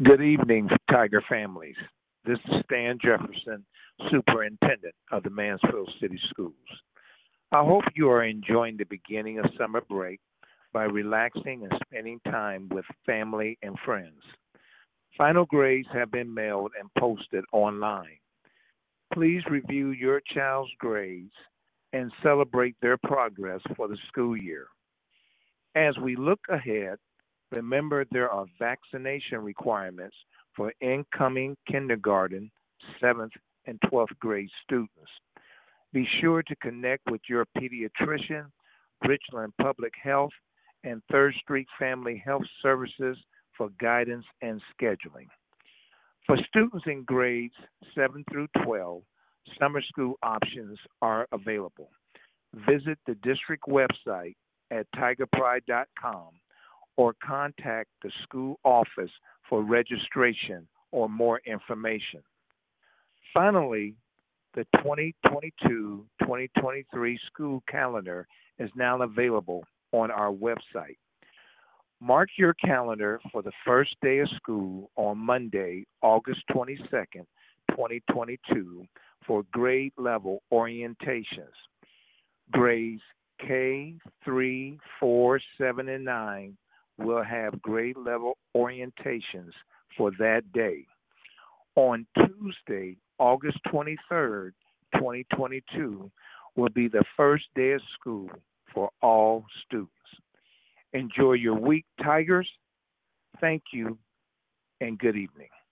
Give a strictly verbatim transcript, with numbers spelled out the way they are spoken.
Good evening, Tiger families. This is Stan Jefferson, Superintendent of the Mansfield City Schools. I hope you are enjoying the beginning of summer break by relaxing and spending time with family and friends. Final grades have been mailed and posted online. Please review your child's grades and celebrate their progress for the school year. As we look ahead, remember there are vaccination requirements for incoming kindergarten, seventh, and twelfth grade students. Be sure to connect with your pediatrician, Richland Public Health, and Third Street Family Health Services for guidance and scheduling. For students in grades seven through twelve, summer school options are available. Visit the district website at tiger pride dot com or contact the school office for registration or more information. Finally, the twenty twenty-two-twenty twenty-three school calendar is now available on our website. Mark your calendar for the first day of school on Monday, August twenty-second, twenty twenty-two, for grade level orientations. Grades K, three, four, seven, and nine will have grade level orientations for that day. On Tuesday, August twenty-third, twenty twenty-two, will be the first day of school for all students. Enjoy your week, Tigers. Thank you, and good evening.